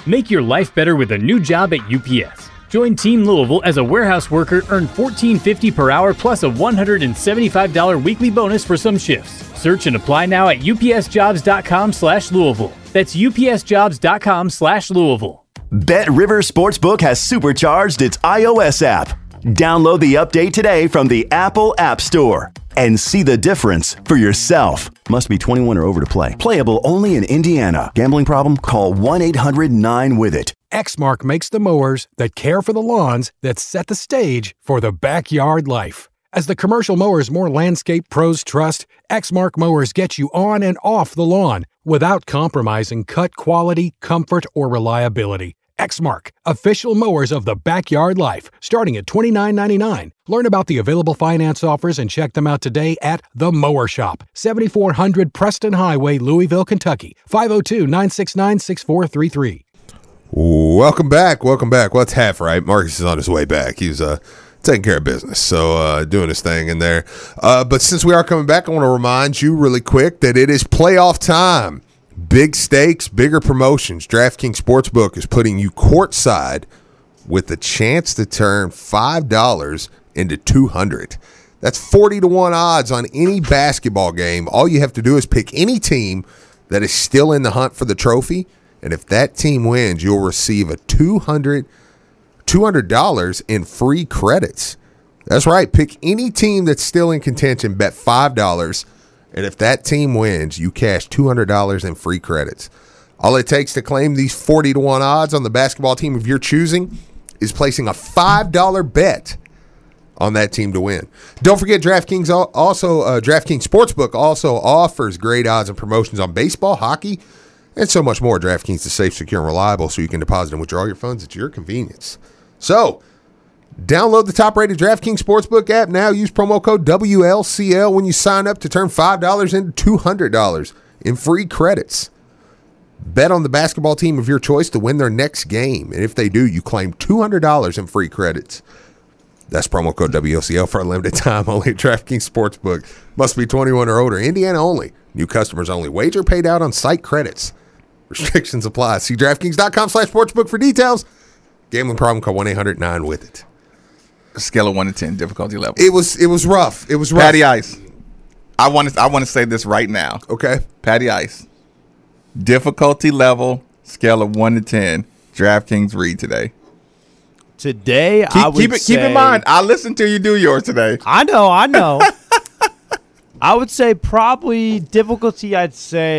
Make your life better with a new job at UPS. Join Team Louisville as a warehouse worker, earn $14.50 per hour plus a $175 weekly bonus for some shifts. Search and apply now at upsjobs.com/Louisville. That's upsjobs.com/Louisville. BetRivers Sportsbook has supercharged its iOS app. Download the update today from the Apple App Store and see the difference for yourself. Must be 21 or over to play. Playable only in Indiana. Gambling problem? Call 1-800-9-WITH-IT. Exmark makes the mowers that care for the lawns that set the stage for the backyard life. As the commercial mowers more landscape pros trust, Exmark mowers get you on and off the lawn without compromising cut quality, comfort, or reliability. Exmark, official mowers of the backyard life, starting at $29.99. Learn about the available finance offers and check them out today at The Mower Shop, 7400 Preston Highway, Louisville, Kentucky, 502-969-6433. Welcome back. Well, it's half right. Marcus is on his way back. He's taking care of business, so doing his thing in there. But since we are coming back, I want to remind you really quick that it is playoff time. Big stakes, bigger promotions. DraftKings Sportsbook is putting you courtside with the chance to turn $5 into $200. That's 40-1 odds on any basketball game. All you have to do is pick any team that is still in the hunt for the trophy, and if that team wins, you'll receive a $200 in free credits. That's right. Pick any team that's still in contention, bet $5, and if that team wins, you cash $200 in free credits. All it takes to claim these 40-1 odds on the basketball team of your choosing is placing a $5 bet on that team to win. Don't forget, DraftKings Sportsbook also offers great odds and promotions on baseball, hockey, and so much more. DraftKings is safe, secure, and reliable, so you can deposit and withdraw your funds at your convenience. So, download the top-rated DraftKings Sportsbook app now. Use promo code WLCL when you sign up to turn $5 into $200 in free credits. Bet on the basketball team of your choice to win their next game. And if they do, you claim $200 in free credits. That's promo code WLCL for a limited time only at DraftKings Sportsbook. Must be 21 or older. Indiana only. New customers only. Wager paid out on site credits. Restrictions apply. See DraftKings.com/sportsbook for details. Gambling problem, call 1-800-9-WITH-IT. Scale of 1 to 10, difficulty level. It was rough. It was rough. Patty Ice. I want to say this right now. Okay. Patty Ice. Difficulty level, scale of 1 to 10. DraftKings read today. Today, keep in mind, I listened to you do yours today. I know. I would say probably difficulty. I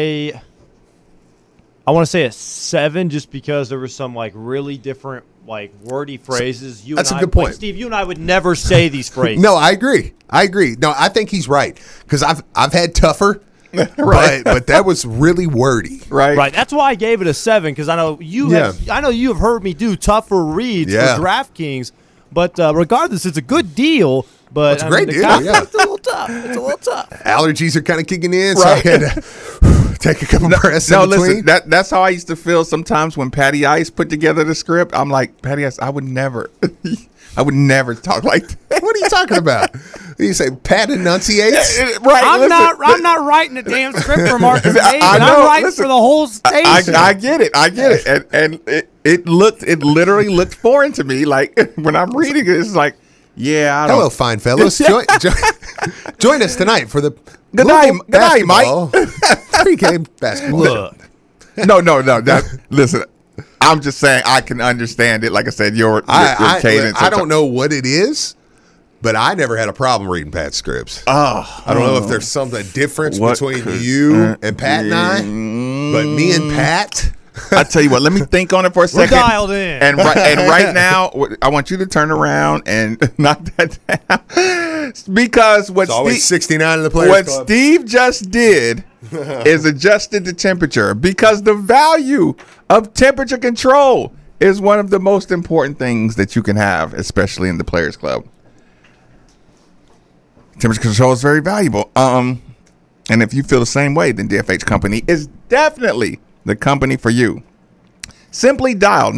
want to say a 7, just because there were some really different wordy phrases. That's a good point. Steve, you and I would never say these phrases. No, I agree. No, I think he's right, because I've had tougher, right? But that was really wordy, Right. That's why I gave it a 7, because I know you have heard me do tougher reads for DraftKings. But regardless, it's a good deal. But it's a great deal. It's a little tough. Allergies are kind of kicking in, so I had to take a couple breaths in between. Listen, that's how I used to feel sometimes when Patty Ice put together the script. I'm like, Patty Ice, I would never talk like that. What are you talking about? You say Pat enunciates? Right. I'm not writing a damn script for Marcus Hayes. I'm writing for the whole station. I get it. And it literally looked foreign to me. Like when I'm reading it, it's like, yeah. Hello, fine fellows. Join us tonight for the good night, Mike. Pre-game basketball. Look. No. Listen, I'm just saying I can understand it. Like I said, your cadence. I don't know what it is, but I never had a problem reading Pat's scripts. I don't know if there's some difference between you and Pat and I, but me and Pat. I tell you what, let me think on it for a second. We're dialed in. And right now, I want you to turn around and knock that down. Because what 69 in the Players Club. Steve just did is adjusted the temperature, because the value of temperature control is one of the most important things that you can have, especially in the Players Club. Temperature control is very valuable. And if you feel the same way, then DFH Company is definitely the company for you. Simply dial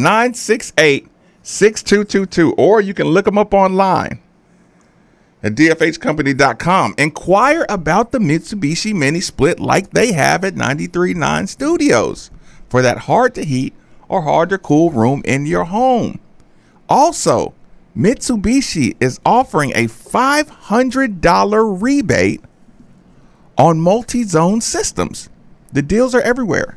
968-6222, or you can look them up online at dfhcompany.com. Inquire about the Mitsubishi Mini Split like they have at 93.9 Studios for that hard-to-heat or hard to cool room in your home. Also, Mitsubishi is offering a $500 rebate on multi-zone systems. The deals are everywhere.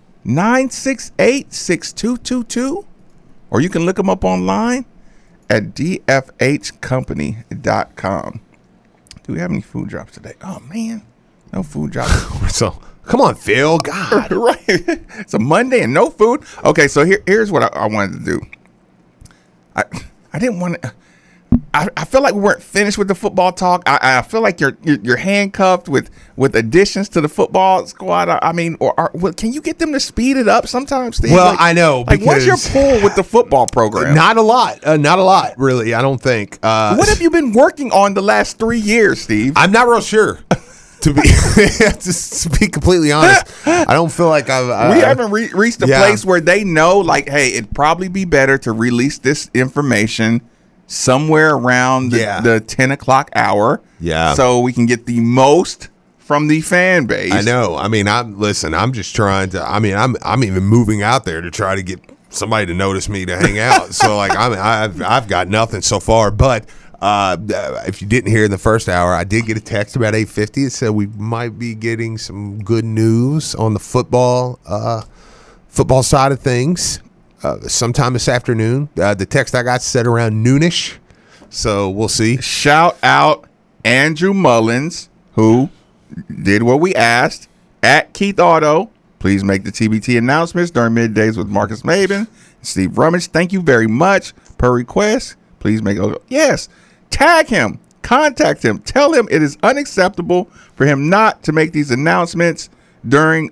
968-6222, or you can look them up online at dfhcompany.com. Do we have any food drops today? Oh, man. No food drops. So, come on, Phil. God. Right. It's a Monday and no food. Okay, so here's what I wanted to do. I didn't want to. I feel like we weren't finished with the football talk. I feel like you're handcuffed with additions to the football squad. I mean, can you get them to speed it up sometimes, Steve? Well, I know. Like, what's your pull with the football program? Not a lot. Not a lot, really. I don't think. What have you been working on the last 3 years, Steve? I'm not real sure. To be completely honest, I don't feel like we haven't reached a place where they know, like, hey, it'd probably be better to release this information somewhere around the 10 o'clock hour. Yeah. So we can get the most from the fan base. I know. I mean, I'm just trying to, I'm even moving out there to try to get somebody to notice me to hang out. So like, I've got nothing so far, but if you didn't hear in the first hour, I did get a text about 8:50. It said we might be getting some good news on the football side of things sometime this afternoon. The text I got said around noonish, so we'll see. Shout out Andrew Mullins, who did what we asked at Keith Auto. Please make the TBT announcements during middays with Marcus Maben, Steve Rummage. Thank you very much. Per request, please make yes. Tag him, contact him, tell him it is unacceptable for him not to make these announcements during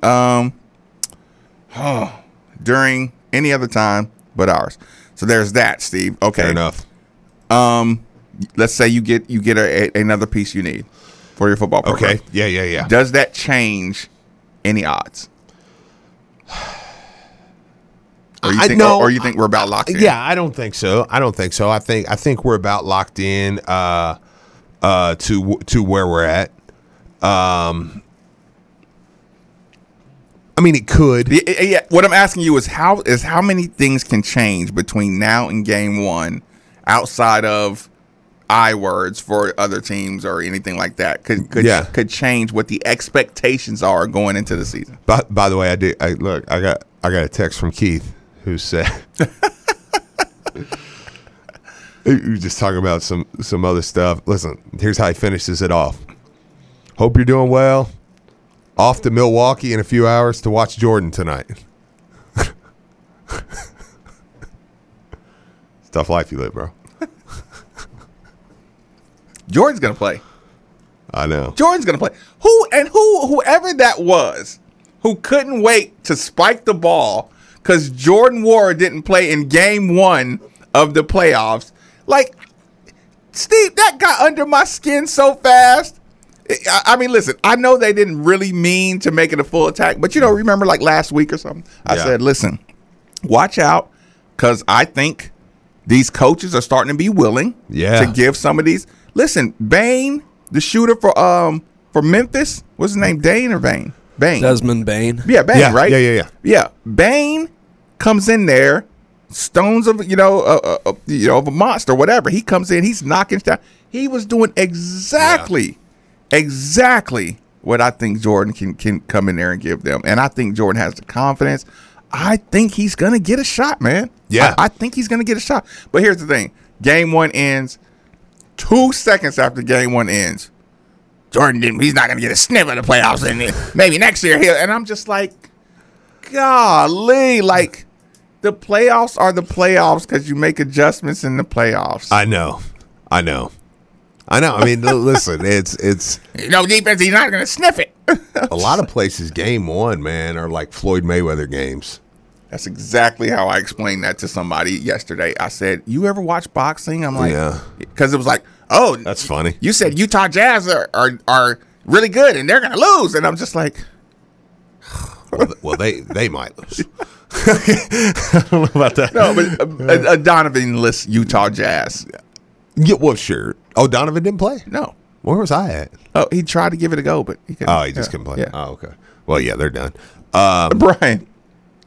any other time but ours. So there's that, Steve. Okay, fair enough. Let's say you get another piece you need for your football program. Okay, yeah. Does that change any odds? Or you think we're about locked in? Yeah, I don't think so. I think we're about locked in to where we're at. I mean, it could. Yeah. What I'm asking you is how many things can change between now and game one, outside of words for other teams or anything like that could change what the expectations are going into the season. By the way, I got a text from Keith who said he was just talking about some other stuff. Listen, here's how he finishes it off. Hope you're doing well. Off to Milwaukee in a few hours to watch Jordan tonight. It's a tough life you live, bro. Jordan's gonna play. I know. Jordan's gonna play. Whoever that was, who couldn't wait to spike the ball because Jordan Ward didn't play in game one of the playoffs. Like, Steve, that got under my skin so fast. I mean, listen, I know they didn't really mean to make it a full attack, but remember like last week or something? I said, listen, watch out, because I think these coaches are starting to be willing to give some of these. Listen, Bane, the shooter for Memphis, what's his name? Dane or Bane? Bane. Desmond Bane. Yeah, Bane, right? Yeah. Bane comes in there, stones of of a monster, whatever. He comes in, he's knocking down. He was doing exactly what I think Jordan can come in there and give them. And I think Jordan has the confidence. I think he's going to get a shot, man. Yeah. I think he's going to get a shot. But here's the thing. Game one ends. 2 seconds after game one ends, he's not going to get a sniff of the playoffs. And maybe next year and I'm just like, golly, like the playoffs are the playoffs because you make adjustments in the playoffs. I know. I mean, listen, it's defense. He's not going to sniff it. A lot of places, game one, man, are like Floyd Mayweather games. That's exactly how I explained that to somebody yesterday. I said, "You ever watch boxing?" I'm like, because it was like, oh, that's funny. You said Utah Jazz are really good and they're going to lose, and I'm just like, well, they might lose. I don't know about that. No, but Donovan lists Utah Jazz. Yeah, well, sure. Oh, Donovan didn't play? No. Where was I at? Oh, he tried to give it a go, but he couldn't. Oh, he just couldn't play. Yeah. Oh, okay. Well, yeah, they're done. Brian,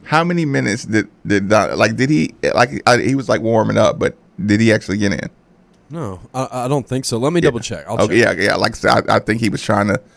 How many minutes did he he was like warming up, but did he actually get in? No, I don't think so. Let me double check. I'll check. Yeah. Like I said, I think he was trying to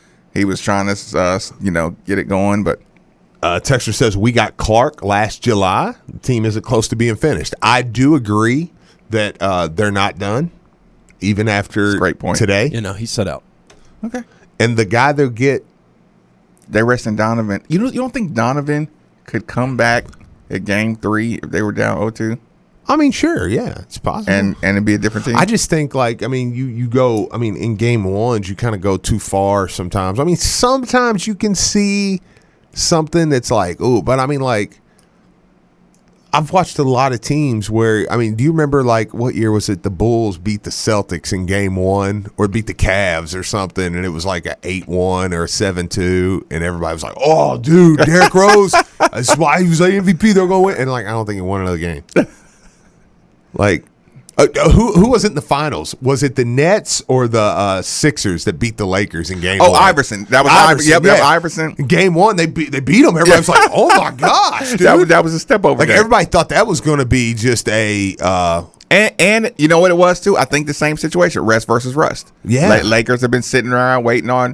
get it going, but. Texter says we got Clark last July. The team isn't close to being finished. I do agree that they're not done, even after great point. Today. He's set out. Okay. And the guy they'll get, they're resting Donovan. You don't think Donovan could come back at Game 3 if they were down 0-2? I mean, sure, yeah, it's possible, and it'd be a different team. I just think you go. I mean, in Game 1s, you kind of go too far sometimes. I mean, sometimes you can see something that's like, oh, but I mean, like, I've watched a lot of teams where, I mean, do you remember, like, what year was it? The Bulls beat the Celtics in Game 1 or beat the Cavs or something, and it was like a 8-1 or a 7-2, and everybody was like, oh, dude, Derrick Rose, that's why he was like MVP, they're going to win. And, like, I don't think he won another game. Like, who was it in the finals? Was it the Nets or the Sixers that beat the Lakers in Game 1? Iverson. That was Iverson. Yep, yeah. Iverson. In Game 1, they beat them. Everybody was like, "Oh my gosh, dude!" That was a step over. Like there. Everybody thought that was going to be just a. And you know what it was too? I think the same situation: rest versus rust. Yeah, Lakers have been sitting around waiting on.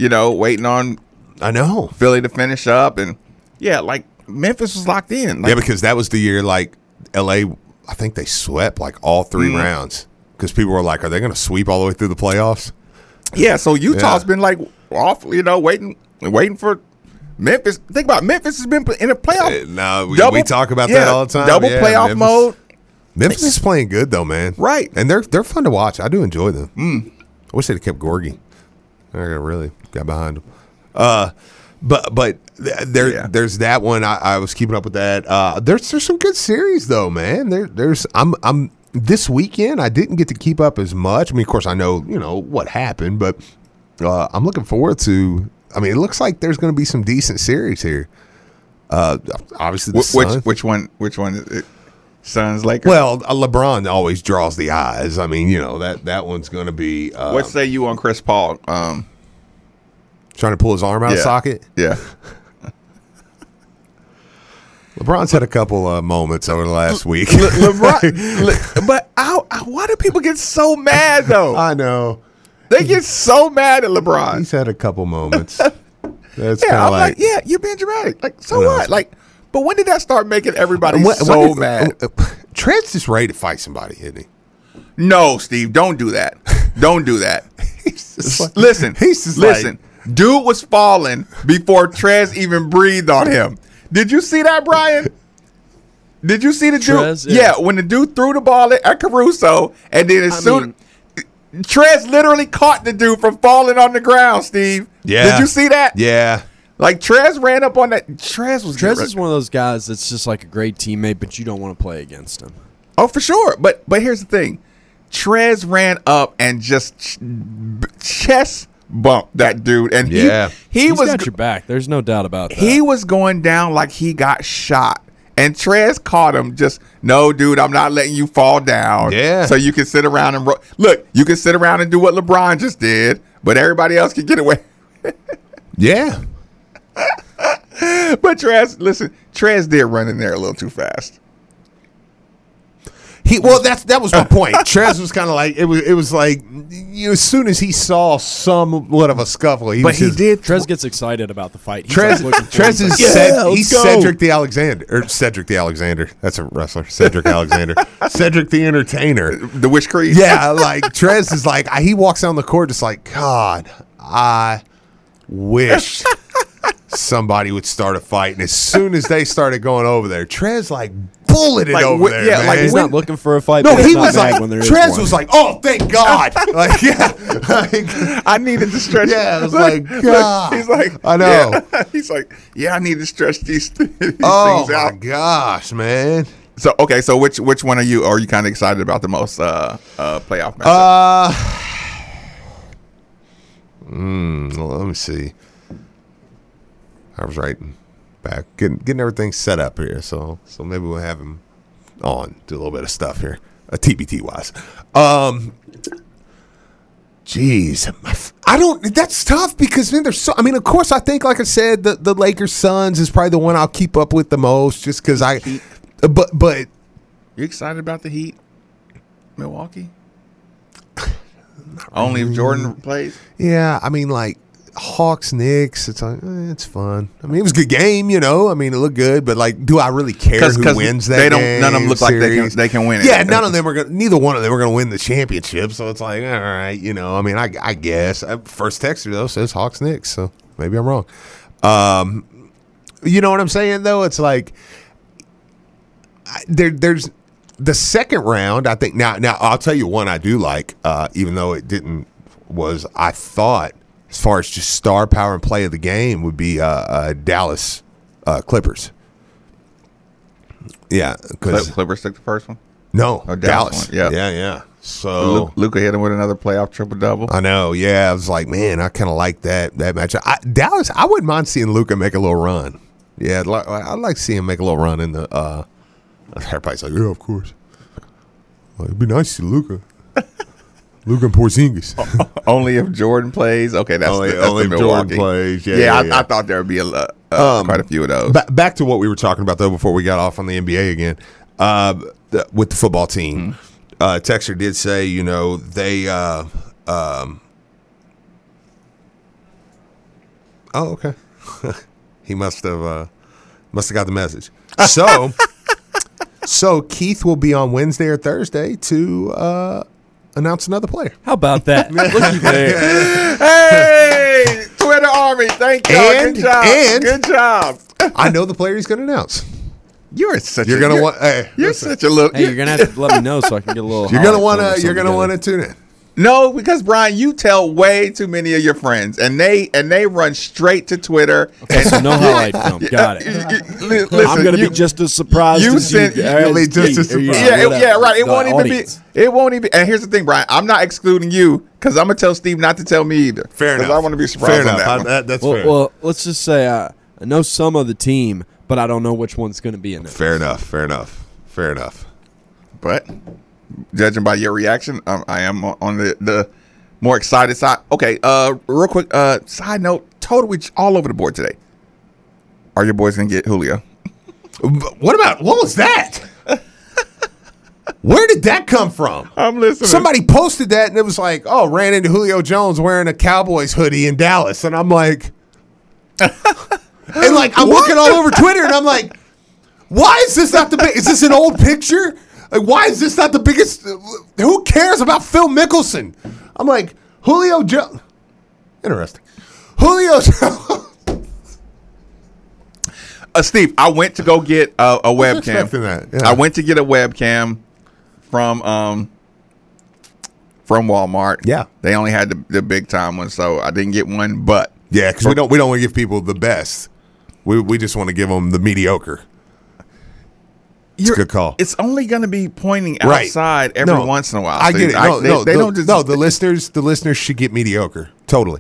I know Philly to finish up, and like Memphis was locked in. Like, because that was the year like LA. I think they swept like all 3 rounds because people were like, "Are they going to sweep all the way through the playoffs?" Yeah, so Utah's been like off, waiting for Memphis. Think about it, Memphis has been in a playoff. We talk about that all the time. Double playoff mode. Memphis is playing good though, man. Right, and they're fun to watch. I do enjoy them. I wish they'd have kept Gorgie. I really got behind them. But there's that one. I was keeping up with that. There's some good series though, man. I'm this weekend. I didn't get to keep up as much. I mean, of course, I know what happened, but I'm looking forward to. I mean, it looks like there's going to be some decent series here. Obviously, the which one is it? Suns, Lakers. Well, LeBron always draws the eyes. I mean, that one's going to be. What say you on Chris Paul? Trying to pull his arm out of socket? Yeah. LeBron's had a couple moments over the last week. LeBron, but why do people get so mad, though? I know. They get so mad at LeBron. He's had a couple moments. That's kind of like, you're being dramatic. Like, so what? Like, but when did that start making everybody so mad? Trent's just ready to fight somebody, isn't he? No, Steve, don't do that. Don't do that. Listen. Like, dude was falling before Trez even breathed on him. Did you see that, Brian? Did you see the Trez, dude? Yeah, when the dude threw the ball at Caruso, and then Trez literally caught the dude from falling on the ground, Steve. Yeah. Did you see that? Yeah. Like, Trez ran up on that. Trez is one of those guys that's just like a great teammate, but you don't want to play against him. Oh, for sure. But here's the thing. Trez ran up and just chest bumped that dude, and he's got your back. There's no doubt about that. He was going down like he got shot, and Trez caught him. Just no, dude, I'm not letting you fall down. Yeah, so you can sit around and look. You can sit around and do what LeBron just did, but everybody else can get away. Yeah, but Trez did run in there a little too fast. That was my point. Trez was kind of like it was like as soon as he saw somewhat of a scuffle, Trez gets excited about the fight. Trez is Cedric the Alexander. That's a wrestler. Cedric Alexander. Cedric the Entertainer. The Wish Creed. Yeah, like Trez is like he walks down the court just like, God, I wish somebody would start a fight. And as soon as they started going over there, Trez like bulleted over there. Yeah, man. He's not looking for a fight. No, he was like, Trez was like, oh, thank God. I needed to stretch. Yeah, I was like, God. He's like, I know. Yeah. He's like, I need to stretch these things out. Oh my gosh, man. So okay, so which one are you kind of excited about the most playoff matchup? Let me see. I was writing back, getting everything set up here. So maybe we'll have him on, do a little bit of stuff here, TBT wise. Jeez, I don't. That's tough because then there's so. I mean, of course, I think, like I said, the Lakers Suns is probably the one I'll keep up with the most, just because I. But you excited about the Heat, Milwaukee? Only if Jordan plays. Yeah, I mean, like Hawks, Knicks. It's like it's fun. I mean, it was a good game, you know. I mean, it looked good, but like, do I really care who wins that? Game, none of them look series? Like they can win it. Yeah, none of them are going. Neither one of them are going to win the championship. So it's like, all right, you know. I mean, I guess first texter though says Hawks, Knicks. So maybe I'm wrong. You know what I'm saying though? It's like there's the second round. I think now I'll tell you one I do like, even though it didn't. I thought. As far as just star power and play of the game would be Dallas Clippers. Yeah, because Clippers took the first one. No, Dallas. Yeah. So Luka hit him with another playoff triple double. I know. Yeah, I was like, man, I kind of like that matchup. Dallas, I wouldn't mind seeing Luka make a little run. Yeah, I'd like to see him make a little run in the. Everybody's like, yeah, of course. Well, it'd be nice to see Luka. Luka and Porzingis. Only if Jordan plays. Okay, that's only if Jordan plays. Yeah. I thought there would be quite a few of those. Back to what we were talking about though before we got off on the NBA again, with the football team. Texter did say, you know, they. Oh, okay. He must have got the message. So Keith will be on Wednesday or Thursday to. Announce another player. How about that? Looky there. Hey, Twitter Army, thank you. Good job. Good job. I know the player he's going to announce. You're such a little. Hey, you're gonna have to let me know so I can get a little. You're gonna want to tune in. No, because Brian, you tell way too many of your friends, and they run straight to Twitter. Okay, so no highlight film. Got it. Listen, I'm gonna be just as surprised. You'll be just as surprised. Yeah, right. It won't even be. It won't even. And here's the thing, Brian. I'm not excluding you because I'm gonna tell Steve not to tell me either. Fair enough. I want to be surprised on that one. That's fair. Well, let's just say I know some of the team, but I don't know which one's going to be in it. Fair enough. But judging by your reaction, I am on the more excited side. Okay, real quick side note, totally all over the board today. Are your boys going to get Julio? What was that? Where did that come from? I'm listening. Somebody posted that, and it was like, oh, ran into Julio Jones wearing a Cowboys hoodie in Dallas. And I'm like, and like, I'm looking all over Twitter, and I'm like, why is this not the big? Is this an old picture? Like, why is this not the biggest? Who cares about Phil Mickelson? I'm like, Julio Jones. Interesting. Julio Jones. Steve, I went to go get a webcam. That. Yeah. I went to get a webcam from Walmart. Yeah, they only had the big time one, so I didn't get one. But yeah, because we don't want to give people the best. We just want to give them the mediocre. It's a good call. It's only going to be pointing outside every once in a while. I get it. They don't. The listeners should get mediocre. Totally.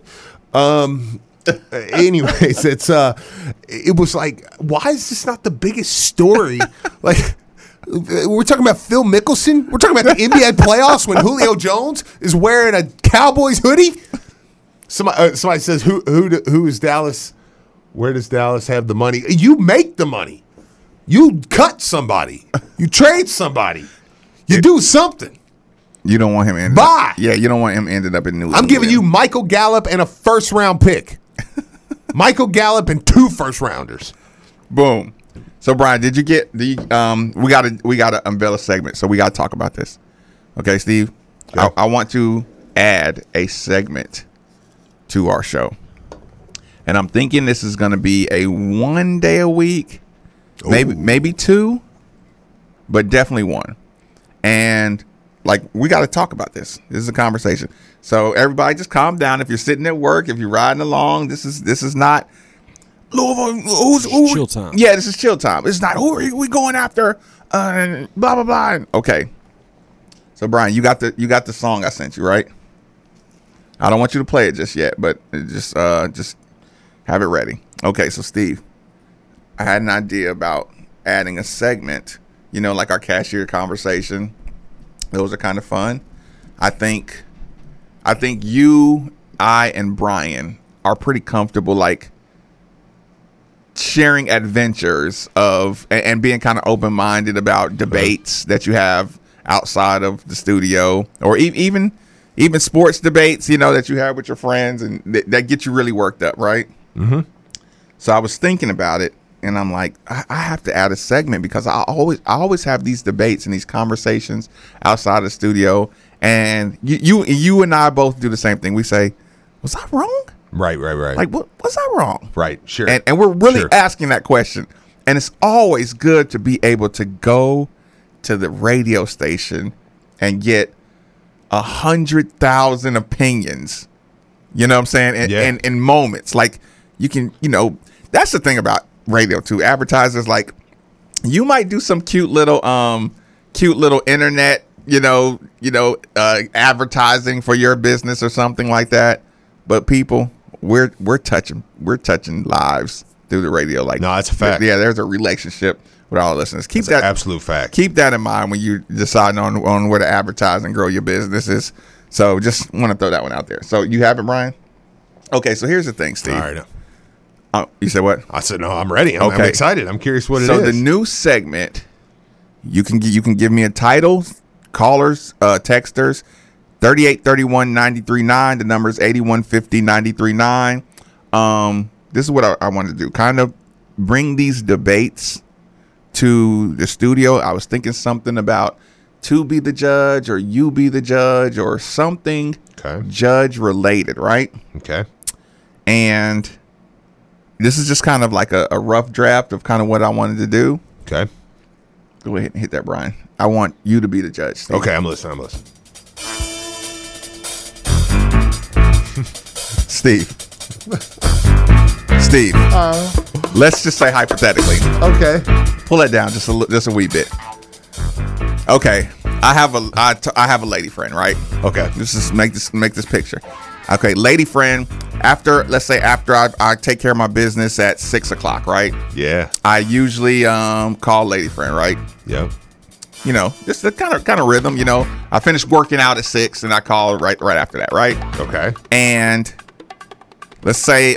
Anyways, it was like, why is this not the biggest story? Like, we're talking about Phil Mickelson. We're talking about the NBA playoffs when Julio Jones is wearing a Cowboys hoodie. Somebody says, who is Dallas? Where does Dallas have the money? You make the money. You cut somebody. You trade somebody. You do something. You don't want him ended Bye. Yeah, you don't want him ended up in New England. I'm giving you Michael Gallup and a first-round pick. Michael Gallup and 2 first-rounders. Boom. So, Brian, did you get the we gotta unveil a segment, so we gotta talk about this. Okay, Steve? Okay. I want to add a segment to our show. And I'm thinking this is gonna be a 1 day a week, maybe 2, but definitely 1. And like, we got to talk about this. This is a conversation. So everybody just calm down. If you're sitting at work, if you're riding along, this is not Louisville. Who's chill time. Yeah, this is chill time. It's not who are we going after? Blah blah blah. Okay. So Brian, you got the song I sent you, right? I don't want you to play it just yet, but just have it ready. Okay. So Steve, I had an idea about adding a segment. You know, like our cashier conversation. Those are kind of fun. I think I think you, I, and Brian are pretty comfortable, like, sharing adventures of and being kind of open-minded about debates that you have outside of the studio, or even sports debates, you know, that you have with your friends, and that get you really worked up, right? Mm-hmm. So I was thinking about it, and I'm like, I have to add a segment, because I always have these debates and these conversations outside of the studio, and you and I both do the same thing. We say, was I wrong? Right. Like, was I wrong? Right, sure. And we're really asking that question. And it's always good to be able to go to the radio station and get 100,000 opinions. You know what I'm saying? And in moments. Like, you can, you know, that's the thing about radio too. Advertisers, like, you might do some cute little internet, advertising for your business or something like that. But people, we're touching lives through the radio. Like, no, that's a fact. Yeah, there's a relationship with all the listeners. That's an absolute fact. Keep that in mind when you decide on where to advertise and grow your businesses. So just want to throw that one out there. So you have it, Brian? Okay, so here's the thing, Steve. All right. You said what? I said no. I'm ready. I'm excited. I'm curious what it is. So the new segment, you can give me a title, callers, texters. 3831-939. The number is 8150-939. This is what I wanted to do. Kind of bring these debates to the studio. I was thinking something about to be the judge, or you be the judge, or something judge related, right? Okay. And this is just kind of like a rough draft of kind of what I wanted to do. Okay. Go ahead and hit that, Brian. I want you to be the judge, Steve. Okay, I'm listening. Steve, let's just say hypothetically. Okay. Pull that down just a wee bit. Okay, I have a lady friend, right? Okay. Just make this picture. Okay, lady friend. After I take care of my business at 6:00, right? Yeah. I usually call lady friend, right? Yeah. You know, just the kind of rhythm. You know, I finish working out at 6 and I call her right after that, right? Okay. And let's say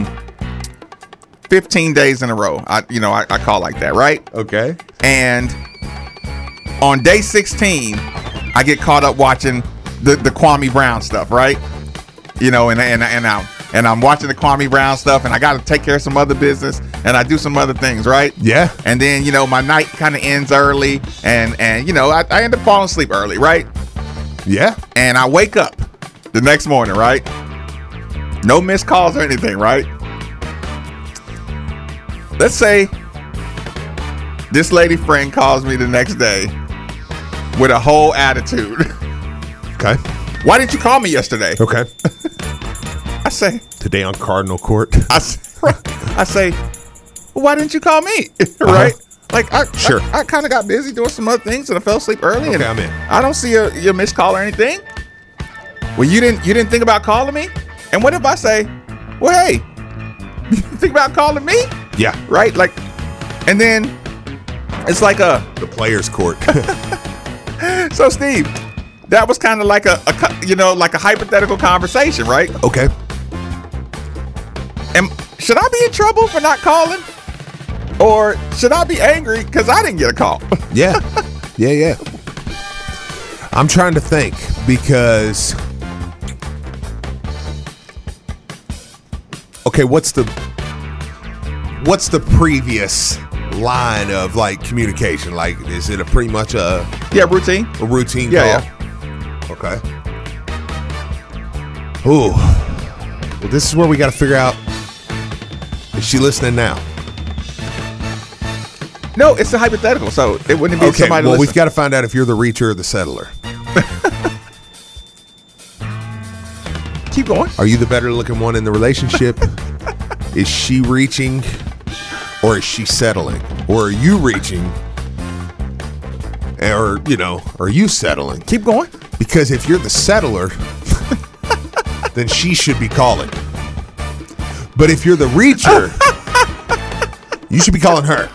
15 days in a row, I call like that, right? Okay. And on day 16, I get caught up watching the Kwame Brown stuff, right? You know, and I'm watching the Kwame Brown stuff, and I got to take care of some other business, and I do some other things, right? Yeah. And then, you know, my night kind of ends early, and you know, I end up falling asleep early, right? Yeah. And I wake up the next morning, right? No missed calls or anything, right? Let's say this lady friend calls me the next day with a whole attitude. Okay. Why didn't you call me yesterday? Okay. I say, today on Cardinal Court. I say, well, why didn't you call me? Right? Like, I kind of got busy doing some other things, and I fell asleep early. Okay, and I'm in. I don't see your missed call or anything. Well, you didn't think about calling me? And what if I say, well, hey, you think about calling me? Yeah. Right? Like, and then it's like the players' court. So, Steve, that was kind of like a hypothetical conversation, right? Okay. And should I be in trouble for not calling? Or should I be angry because I didn't get a call? Yeah. Yeah. I'm trying to think, because okay, what's the previous line of like communication? Like, is it pretty much a routine? A routine call? Yeah. Okay. Ooh. Well, this is where we got to figure out, is she listening now? No, it's a hypothetical, so it wouldn't be okay, somebody well, listening. We've got to find out if you're the reacher or the settler. Keep going. Are you the better looking one in the relationship? Is she reaching, or is she settling? Or are you reaching, or, are you settling? Keep going. Because if you're the settler, then she should be calling. But if you're the reacher, you should be calling her.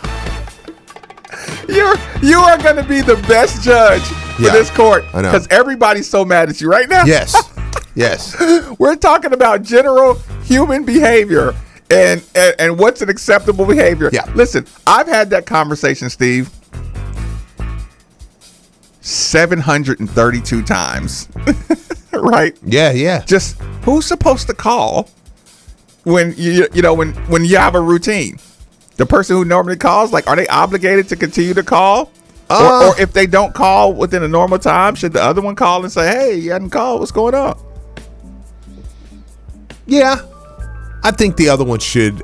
You are going to be the best judge for this court. I know. Because everybody's so mad at you right now. Yes. Yes. We're talking about general human behavior and what's an acceptable behavior. Yeah. Listen, I've had that conversation, Steve, 732 times. Right? Yeah. Just who's supposed to call when you have a routine? The person who normally calls, like, are they obligated to continue to call? Or if they don't call within a normal time, should the other one call and say, hey, you hadn't called, what's going on? Yeah. I think the other one should.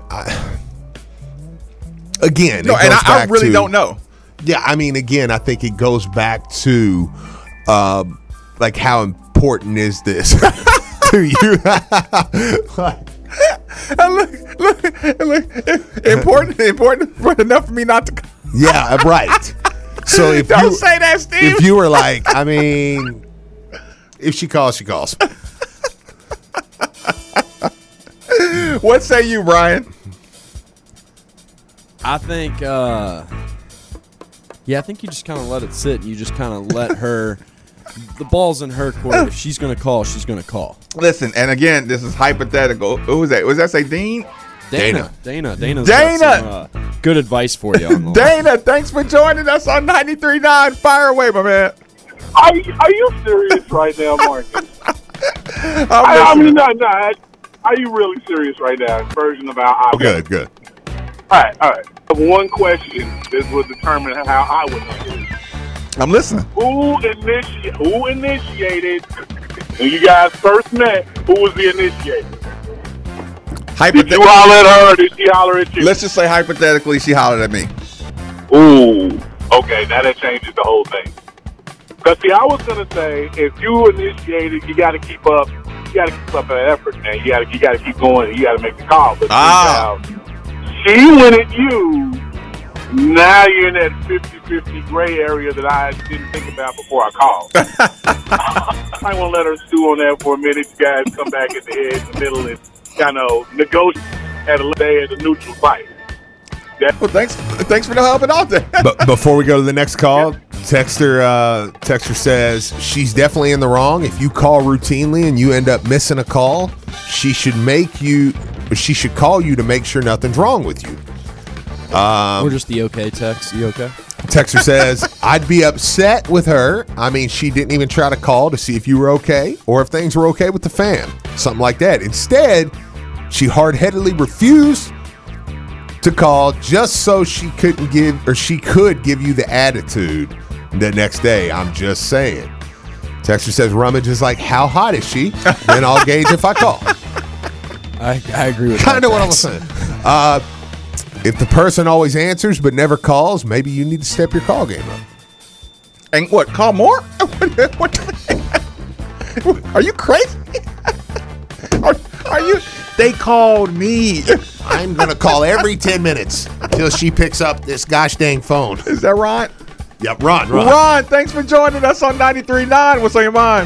Again, no, and I really don't know. Yeah, I mean, again, I think it goes back to like how important is this to you? look, important enough for me not to. Yeah, right. So if don't say that, Steve. If you were like, I mean, if she calls, she calls. What say you, Brian? I think, I think you just kind of let it sit. And you just kind of let her. The ball's in her court. If she's going to call, she's going to call. Listen, and again, this is hypothetical. Who was that? Was that say Dean? Dana's got some, good advice for you. On the Dana, thanks for joining us on 93.9. Fire away, my man. Are you serious right now, Marcus? I mean, no. Are you really serious right now? Version about Good. All right. One question. This will determine how I would answer it. I'm listening. Who initiated? When you guys first met, who was the initiator? Did you holler at her or did she holler at you? Let's just say hypothetically she hollered at me. Ooh. Okay, now that changes the whole thing. Because, see, I was going to say, if you initiated, you got to keep up. You got to keep up that effort, man. You got to keep going. You got to make the call. But she went at you. Now you're in that 50-50 gray area that I didn't think about before I called. I want to let her stew on that for a minute. You guys come back at the edge, in the middle, and kind of negotiate at a neutral fight. Yeah. Well, thanks for the help and all that. But before we go to the next call, Texter says she's definitely in the wrong. If you call routinely and you end up missing a call, she should call you to make sure nothing's wrong with you. Or just the okay text. You okay? Texter says, I'd be upset with her. I mean, she didn't even try to call to see if you were okay or if things were okay with the fam. Something like that. Instead, she hard-headedly refused to call just so she could give you the attitude the next day. I'm just saying. Texter says, Rummage is like, how hot is she? Then I'll gauge if I call. I agree with kind of what I was saying. If the person always answers but never calls, maybe you need to step your call game up. And what, call more? Are you crazy? Are you? They called me. I'm going to call every 10 minutes until she picks up this gosh dang phone. Is that Ron? Yep, Ron. Ron, thanks for joining us on 93.9. What's on your mind?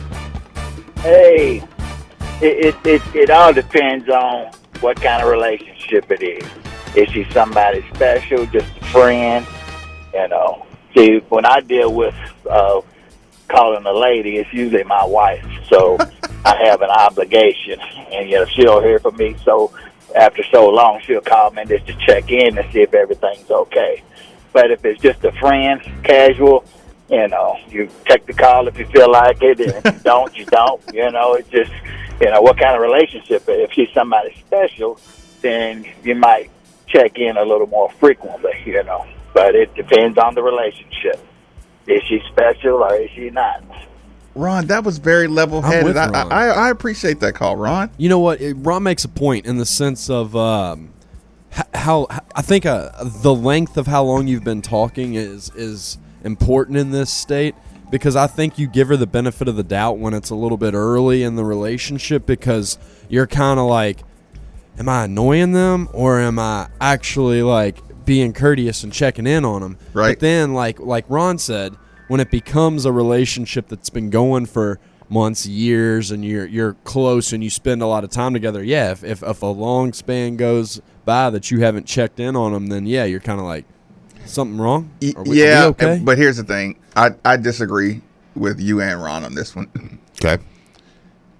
Hey, it all depends on what kind of relationship it is. Is she somebody special, just a friend? You know, see, when I deal with calling a lady, it's usually my wife. So I have an obligation, and she'll hear from me. So after so long, she'll call me just to check in and see if everything's okay. But if it's just a friend, casual, you take the call if you feel like it, and if you don't, you don't. It's just, what kind of relationship. If she's somebody special, then you might check in a little more frequently, But it depends on the relationship. Is she special or is she not? Ron, that was very level-headed. I appreciate that call, Ron. You know what? Ron makes a point in the sense of how I think the length of how long you've been talking is important in this state, because I think you give her the benefit of the doubt when it's a little bit early in the relationship, because you're kind of like, am I annoying them or am I actually being courteous and checking in on them? Right. But then like Ron said, when it becomes a relationship that's been going for months, years, and you're close and you spend a lot of time together, if a long span goes by that you haven't checked in on them, then you're kind of like, something wrong? Are we okay? But here's the thing. I disagree with you and Ron on this one. Okay.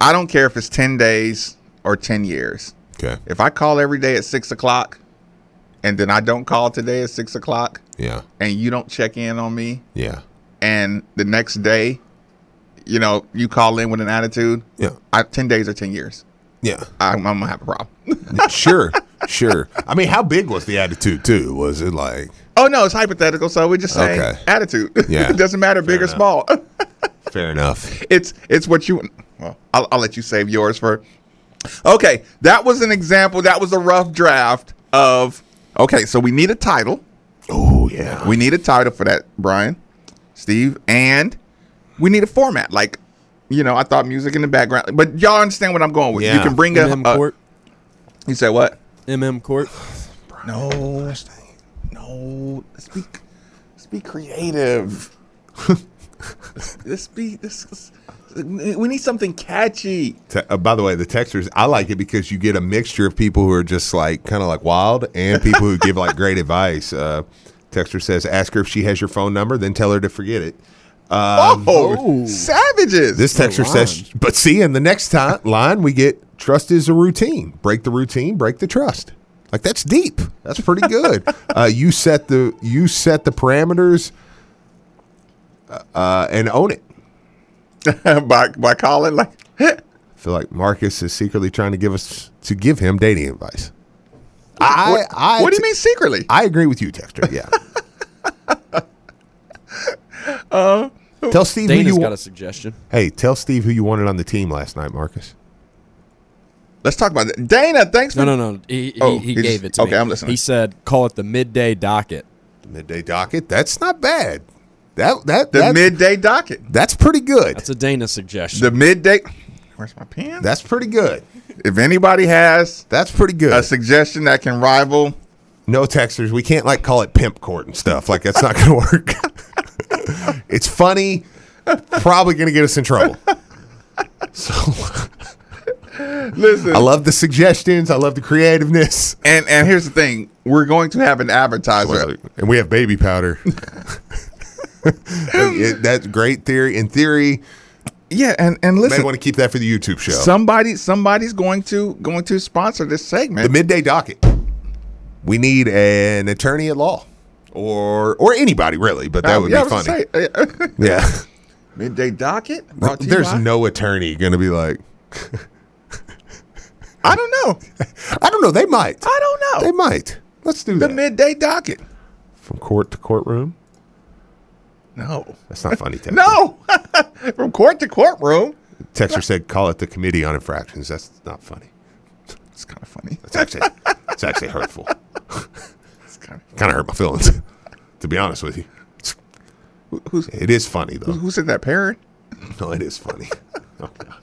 I don't care if it's 10 days or 10 years. Okay. If I call every day at 6 o'clock and then I don't call today at 6 o'clock, yeah, and you don't check in on me, yeah, and the next day, you call in with an attitude, 10 days or 10 years. Yeah. I'm going to have a problem. Sure. I mean, how big was the attitude, too? Was it like... Oh, no, it's hypothetical, so we just say attitude. Yeah. It doesn't matter big or small. Fair enough. It's what you... Well, I'll let you save yours for... Okay, that was an example. That was a rough draft of... Okay, so we need a title. Oh, yeah. We need a title for that, Brian, Steve, and we need a format. Like, I thought music in the background. But y'all understand what I'm going with. Yeah. You can bring Court. You said what? Court. No. Let's be creative. We need something catchy. By the way, the texters, I like it because you get a mixture of people who are just like kind of like wild and people who give like great advice. Texter says, ask her if she has your phone number, then tell her to forget it. Savages. This texter says, but see, in the next line we get, trust is a routine. Break the routine, break the trust. Like, that's deep. That's pretty good. You set the parameters and own it. by calling like I feel like Marcus is secretly trying to give him dating advice. What do you mean secretly? I agree with you, Texter. Yeah. Tell Steve Dana's got a suggestion. Hey, tell Steve who you wanted on the team last night, Marcus. Let's talk about that. Dana, thanks for... No. He gave it to me. Okay, I'm listening. He said, call it the midday docket. The midday docket? That's not bad. That's midday docket. That's pretty good. That's a Dana suggestion. The midday... Where's my pen? That's pretty good. If anybody has... That's pretty good. A suggestion that can rival... No, texters, we can't like call it pimp court and stuff. Like, that's not going to work. It's funny. Probably going to get us in trouble. So... Listen, I love the suggestions. I love the creativeness. And here's the thing. We're going to have an advertiser. And we have baby powder. That's great theory. In theory, yeah, and listen. May want to keep that for the YouTube show. Somebody's going to sponsor this segment. The midday docket. We need an attorney at law. Or anybody really, but that would be funny. Yeah. Midday docket? There's no attorney going to be like... I don't know. They might. I don't know. They might. Let's do that. The midday docket. From court to courtroom? No. That's not funny, Texter. No. From court to courtroom. Texter said, call it the Committee on Infractions. That's not funny. It's kind of funny. It's actually hurtful. It's kind of hurt my feelings, to be honest with you. It is funny, though. Who said that, parent? No, it is funny. Oh, God.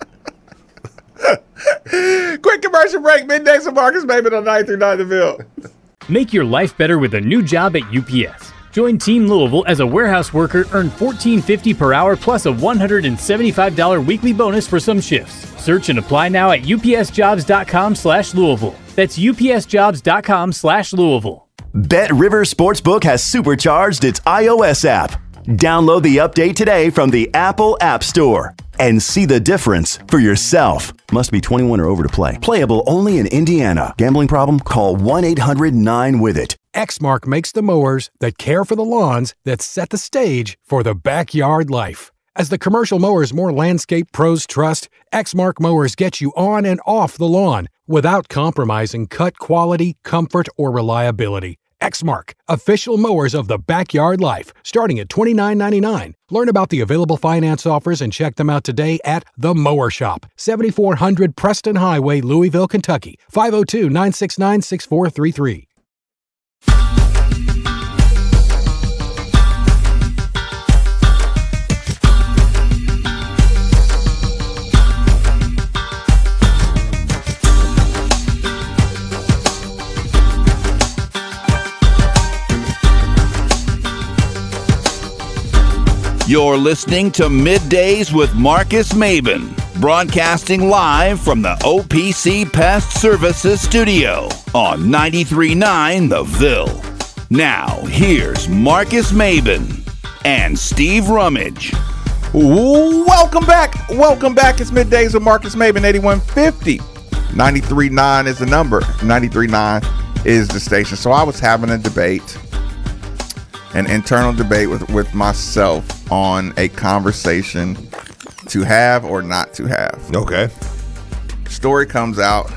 Quick commercial break. Middays with Marcus Maven on 939 The Ville. Make your life better with a new job at UPS. Join Team Louisville as a warehouse worker, earn $14.50 per hour plus a $175 weekly bonus for some shifts. Search and apply now at upsjobs.com/Louisville. That's upsjobs.com/Louisville. Bet River Sportsbook has supercharged its iOS app. Download the update today from the Apple App Store and see the difference for yourself. Must be 21 or over to play. Playable only in Indiana. Gambling problem? Call 1-800-9-WITH-IT. Exmark makes the mowers that care for the lawns that set the stage for the backyard life. As the commercial mowers more landscape pros trust, Exmark mowers get you on and off the lawn without compromising cut quality, comfort, or reliability. Exmark, official mowers of the backyard life, starting at $29.99. Learn about the available finance offers and check them out today at The Mower Shop, 7400 Preston Highway, Louisville, Kentucky, 502-969-6433. You're listening to Middays with Marcus Maven, broadcasting live from the OPC Pest Services studio on 93.9 The Ville. Now, here's Marcus Maven and Steve Rummage. Welcome back. It's Middays with Marcus Maven, 8150. 93.9 is the number. 93.9 is the station. So I was having a debate, an internal debate with myself on a conversation to have or not to have. Okay. Story comes out,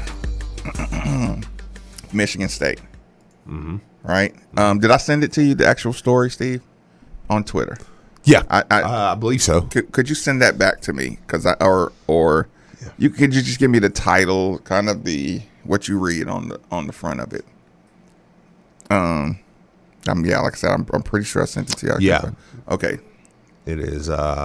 Michigan State. Mm-hmm. Right? Did I send it to you, the actual story, Steve, on Twitter? Yeah, I believe so. Could you send that back to me? Because could you just give me the title, kind of what you read on the front of it? Like I said, I'm pretty sure I sent it to you. Yeah. Okay. It is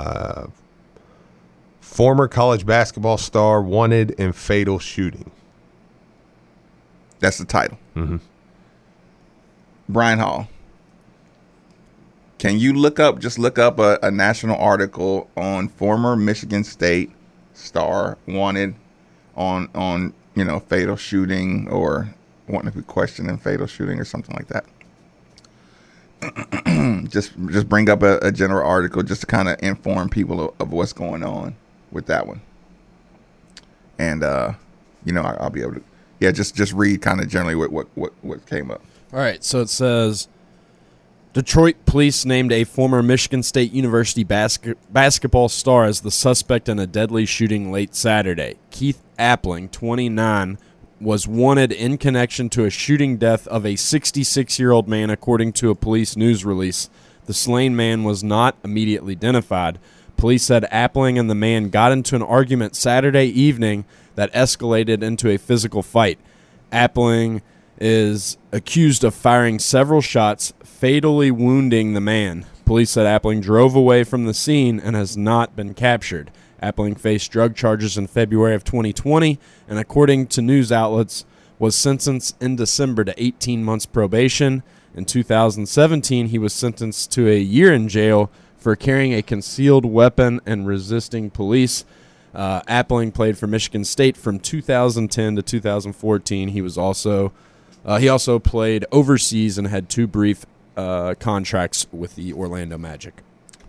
former college basketball star wanted in fatal shooting. That's the title. Mm-hmm. Brian Hall. Can you look up a national article on former Michigan State star wanted on fatal shooting or wanting to be questioned in fatal shooting or something like that? just bring up a general article just to kind of inform people of what's going on with that one. And I'll be able to just read kind of generally what came up. All right, so it says Detroit police named a former Michigan State University basketball star as the suspect in a deadly shooting late Saturday. Keith Appling, 29, was wanted in connection to a shooting death of a 66-year-old man, according to a police news release. The slain man was not immediately identified. Police said Appling and the man got into an argument Saturday evening that escalated into a physical fight. Appling is accused of firing several shots, fatally wounding the man. Police said Appling drove away from the scene and has not been captured. Appling faced drug charges in February of 2020 and, according to news outlets, was sentenced in December to 18 months probation. In 2017, he was sentenced to a year in jail for carrying a concealed weapon and resisting police. Appling played for Michigan State from 2010 to 2014. He also played overseas and had 2 brief contracts with the Orlando Magic.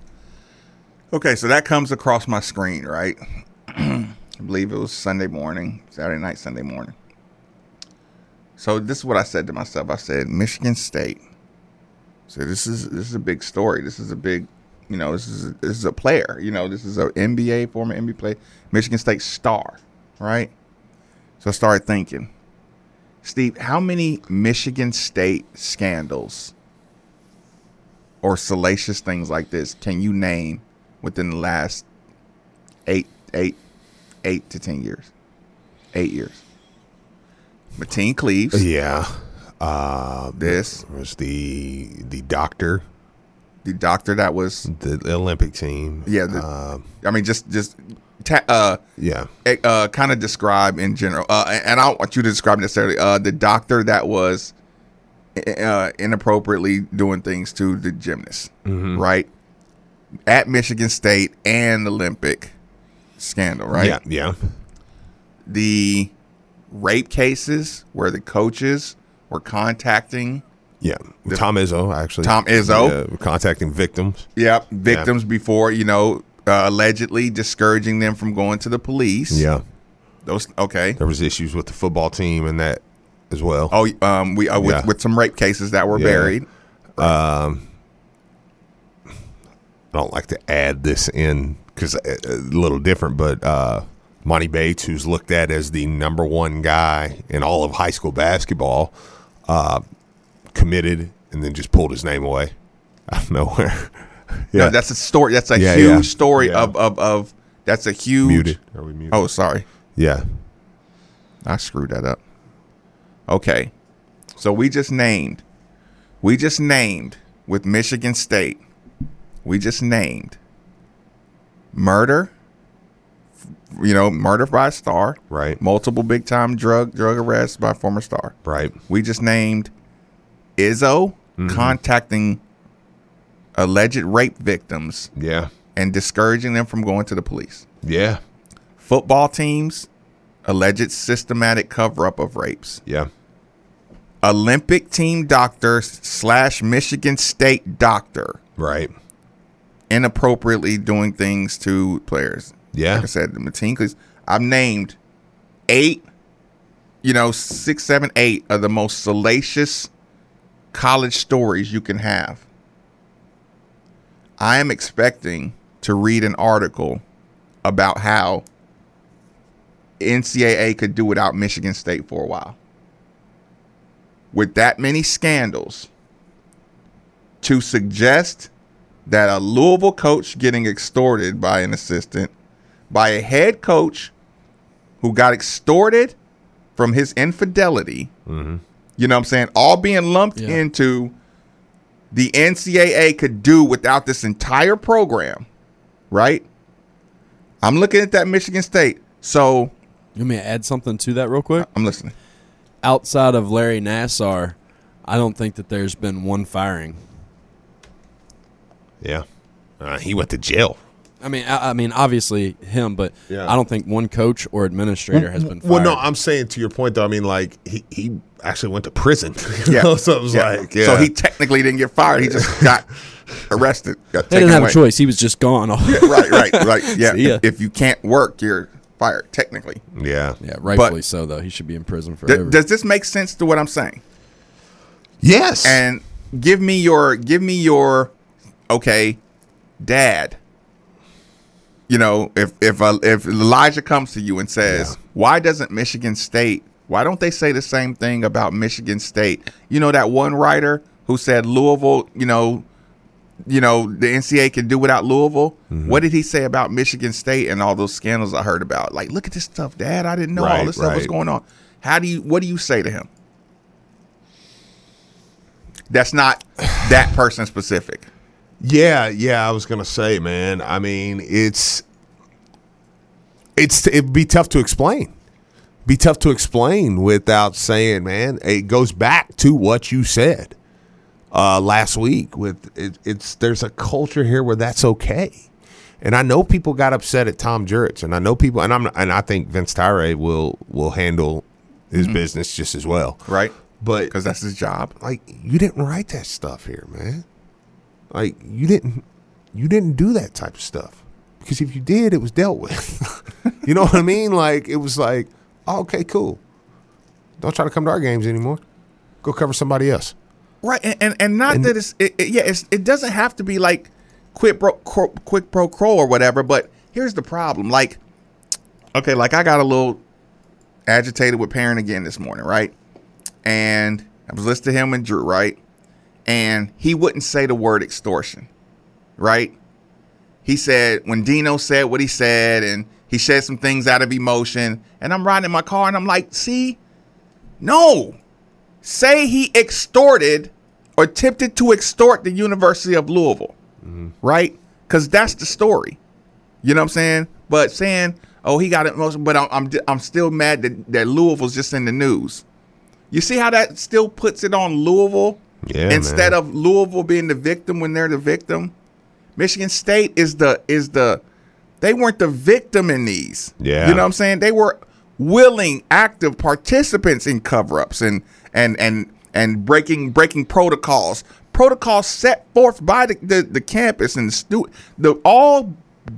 Okay, so that comes across my screen, right? I believe it was Saturday night, Sunday morning. So this is what I said to myself. I said, Michigan State. So this is a big story. This is a big, this is a player. This is a former NBA player, Michigan State star, right? So I started thinking, Steve, how many Michigan State scandals or salacious things like this can you name within the last 8 to 10 years? 8 years. Mateen Cleaves. Yeah. This was the doctor. The doctor that was the Olympic team. Yeah. Kind of describe in general. And I don't want you to describe necessarily the doctor that was inappropriately doing things to the gymnast, mm-hmm. right? At Michigan State and Olympic scandal, right? Yeah. The rape cases where the coaches were contacting. Yeah, Tom Izzo, actually. Tom Izzo. Contacting victims. Yeah, victims before, allegedly discouraging them from going to the police. Yeah. Okay. There was issues with the football team and that as well. Oh, with some rape cases that were buried. I don't like to add this in because a little different, but Monty Bates, who's looked at as the number one guy in all of high school basketball, committed and then just pulled his name away out of nowhere. Yeah, no, that's a story. That's a huge story of. That's a huge. Muted. Are we muted? Oh, sorry. Yeah, I screwed that up. Okay, so we just named with Michigan State. We just named murder. Murder by a star. Right. Multiple big time drug arrests by a former star. Right. We just named Izzo contacting alleged rape victims. Yeah. And discouraging them from going to the police. Yeah. Football teams, alleged systematic cover-up of rapes. Yeah. Olympic team doctor / Michigan State doctor. Right. inappropriately doing things to players. Yeah. Like I said, the Mateen, I've named 8, 6, 7, 8 of the most salacious college stories you can have. I am expecting to read an article about how NCAA could do without Michigan State for a while. With that many scandals, to suggest that a Louisville coach getting extorted by an assistant, by a head coach who got extorted from his infidelity, you know what I'm saying, all being lumped into the NCAA could do without this entire program, right? I'm looking at that Michigan State. So, you want me to add something to that real quick? I'm listening. Outside of Larry Nassar, I don't think that there's been one firing. Yeah. He went to jail. I mean, obviously him, but I don't think one coach or administrator has been fired. Well, no, I'm saying to your point, though, I mean, like, he actually went to prison. Yeah. So it was like, So he technically didn't get fired. He just got arrested. They didn't have a choice. He was just gone. Right. Yeah. If you can't work, you're fired, technically. Yeah. Yeah, rightfully so, though. He should be in prison forever. Does this make sense to what I'm saying? Yes. And give me your okay, Dad. If Elijah comes to you and says, why doesn't Michigan State, why don't they say the same thing about Michigan State? You know that one writer who said Louisville, the NCAA can do without Louisville? Mm-hmm. What did he say about Michigan State and all those scandals I heard about? Like, look at this stuff, Dad. I didn't know all this stuff was going on. What do you say to him? That's not that person specific. Yeah, I was gonna say, man. I mean, it'd be tough to explain. Be tough to explain without saying, man. It goes back to what you said last week. There's a culture here where that's okay, and I know people got upset at Tom Jurich, and I know people, and I think Vince Tyra will handle his business just as well, right? But because that's his job. Like, you didn't write that stuff here, man. Like, you didn't do that type of stuff, because if you did, it was dealt with. You know what I mean? Like, it was like, oh, okay, cool. Don't try to come to our games anymore. Go cover somebody else. Right, and not that it doesn't have to be like quid pro quo or whatever. But here's the problem. Like, okay, like I got a little agitated with Perrin again this morning, right? And I was listening to him and Drew, right? And he wouldn't say the word extortion, right? He said, when Dino said what he said, and he said some things out of emotion, and I'm riding in my car, and I'm like, see, no. Say he extorted or attempted to extort the University of Louisville, right? Because that's the story. You know what I'm saying? But saying, oh, he got emotion, but I'm still mad that Louisville's just in the news. You see how that still puts it on Louisville? Yeah, instead of Louisville being the victim when they're the victim. Michigan State is the they weren't the victim in these. Yeah. You know what I'm saying? They were willing, active participants in cover-ups and breaking protocols. Protocols set forth by the campus and all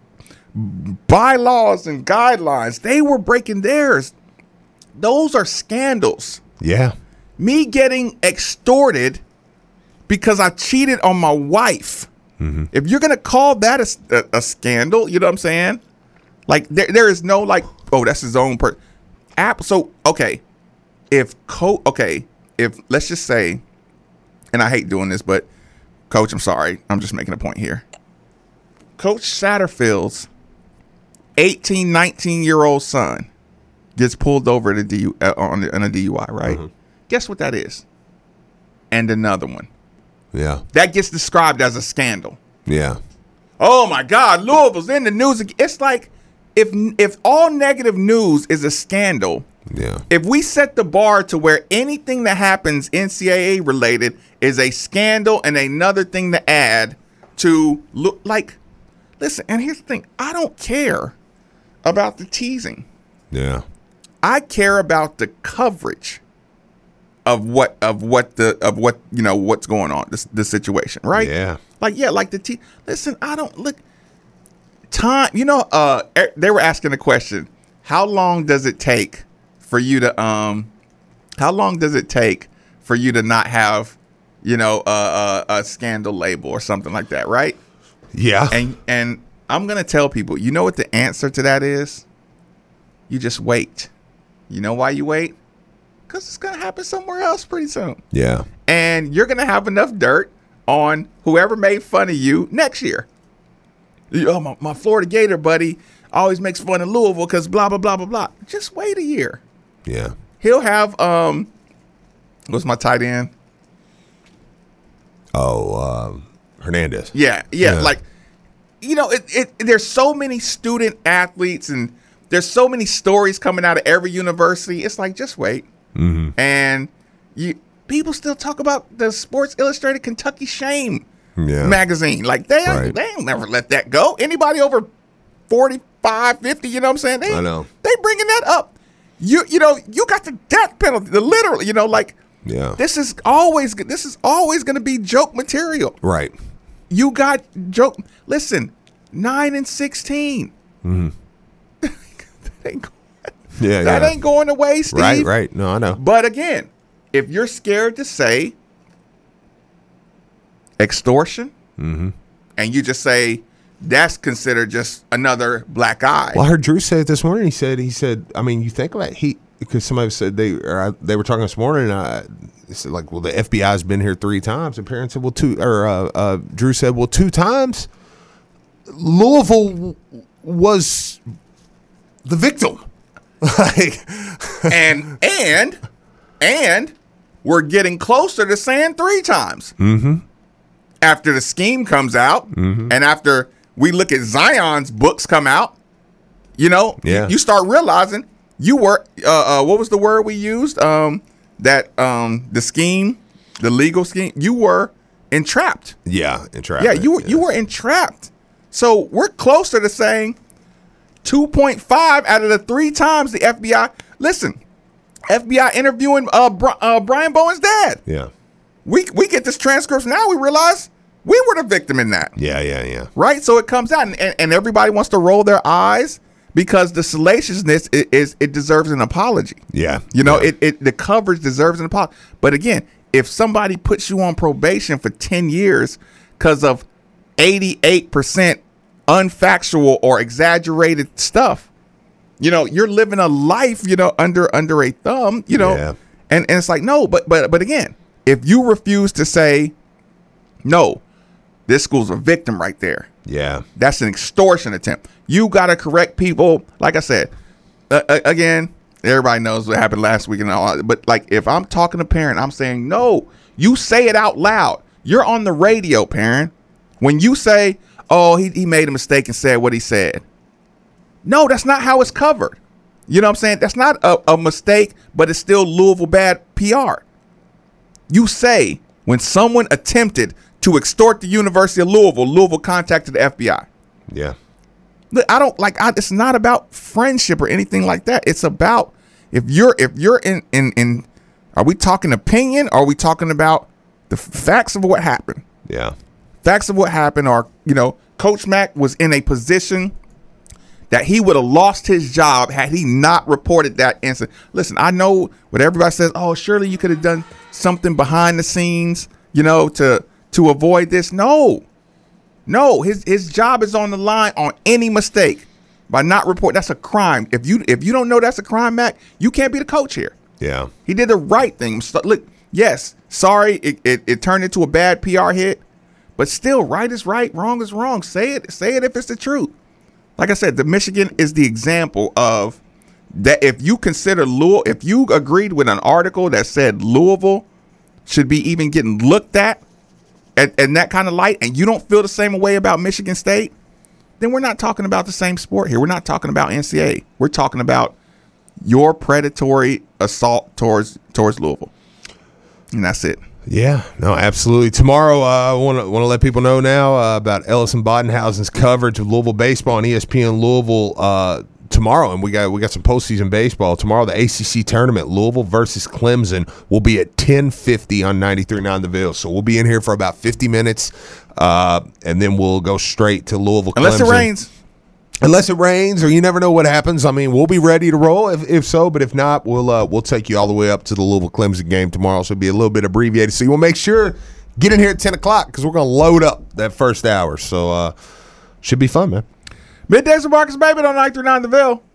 bylaws and guidelines. They were breaking theirs. Those are scandals. Yeah. Me getting extorted because I cheated on my wife. Mm-hmm. If you're going to call that a scandal, you know what I'm saying? Like, there is no, like, oh, that's his own person. So, okay, if let's just say, and I hate doing this, but, Coach, I'm sorry. I'm just making a point here. Coach Satterfield's 18, 19-year-old son gets pulled over on a DUI, right? Mm-hmm. Guess what that is? And another one. Yeah. That gets described as a scandal. Yeah. Oh, my God, Louisville's in the news. It's like if all negative news is a scandal, if we set the bar to where anything that happens NCAA related is a scandal and another thing to add to look like, listen, and here's the thing. I don't care about the teasing. Yeah. I care about the coverage of what's going on, the situation, right? Yeah. Like listen, I don't look time. You know, they were asking the question: how long does it take for you to How long does it take for you to not have, you know, a scandal label or something like that, right? Yeah. And I'm gonna tell people, you know what the answer to that is? You just wait. You know why you wait? Because it's gonna happen somewhere else pretty soon. Yeah. And you're gonna have enough dirt on whoever made fun of you next year. Oh, my Florida Gator buddy always makes fun of Louisville because blah, blah, blah, blah, blah. Just wait a year. Yeah. He'll have, what's my tight end? Hernandez. Yeah. Like, you know, there's so many student athletes and there's so many stories coming out of every university. It's like, just wait. Mm-hmm. And people still talk about the Sports Illustrated Kentucky Shame magazine. Like, they ain't never let that go. Anybody over 45, 50, you know what I'm saying? I know. They bringing that up. You know, you got the death penalty, literally, you know, like, this is always going to be joke material. Right. You got joke. Listen, 9 and 16. Mm-hmm. That ain't going away, Steve. Right. No, I know. But again, if you're scared to say extortion, and you just say that's considered just another black eye. Well, I heard Drew say it this morning. He said, I mean, you think about because somebody said they were talking this morning. They said, like, well, the FBI's been here 3 times. And parents said, well, 2, or Drew said, well, 2 times. Louisville was the victim. Like, and we're getting closer to saying 3 times. Mm-hmm. After the scheme comes out, and after we look at Zion's books come out, you know, you start realizing you were what was the word we used? The scheme, the legal scheme, you were entrapped. Yeah, entrapped. Yeah, you were entrapped. So we're closer to saying 2.5 out of the 3 times the FBI. Listen, FBI interviewing Brian Bowen's dad. Yeah. We get this transcript now. We realize we were the victim in that. Yeah. Right. So it comes out, and everybody wants to roll their eyes because the salaciousness it deserves an apology. Yeah. You know, the coverage deserves an apology. But again, if somebody puts you on probation for 10 years because of 88% unfactual or exaggerated stuff, you know, you're living a life, you know, under a thumb, you know, and it's like, no, but again, if you refuse to say, no, this school's a victim right there. Yeah. That's an extortion attempt. You got to correct people. Like I said, again, everybody knows what happened last week and all. But like, if I'm talking to parent, I'm saying, no, you say it out loud. You're on the radio, parent. When you say, oh, he made a mistake and said what he said. No, that's not how it's covered. You know what I'm saying? That's not a mistake, but it's still Louisville bad PR. You say when someone attempted to extort the University of Louisville contacted the FBI. Yeah. Look, it's not about friendship or anything like that. It's about if you're in are we talking opinion or are we talking about the facts of what happened? Yeah. Facts of what happened are, you know, Coach Mack was in a position that he would have lost his job had he not reported that incident. Listen, I know what everybody says, oh, surely you could have done something behind the scenes, you know, to avoid this. No, his job is on the line on any mistake by not reporting. That's a crime. If you don't know that's a crime, Mac, you can't be the coach here. Yeah. He did the right thing. So, look, yes, sorry, it turned into a bad PR hit, but still, right is right, wrong is wrong. Say it if it's the truth. Like I said, the Michigan is the example of that. If you consider Louisville, if you agreed with an article that said Louisville should be even getting looked at in that kind of light, and you don't feel the same way about Michigan State, then we're not talking about the same sport here. We're not talking about NCAA. We're talking about your predatory assault towards Louisville, and that's it. Yeah, no, absolutely. Tomorrow, I want to let people know now about Ellison Bodenhausen's coverage of Louisville baseball on ESPN Louisville tomorrow, and we got some postseason baseball tomorrow. The ACC tournament, Louisville versus Clemson, will be at 10:50 on 93.9 The Ville. So we'll be in here for about 50 minutes and then we'll go straight to Louisville. Unless Clemson. it rains. Unless it rains, or you never know what happens. I mean, we'll be ready to roll if so, but if not, we'll take you all the way up to the Louisville Clemson game tomorrow. So it'll be a little bit abbreviated. So you will make sure get in here at 10 o'clock because we're going to load up that first hour. So should be fun, man. Middays with Marcus Maven on 93.9 The Ville.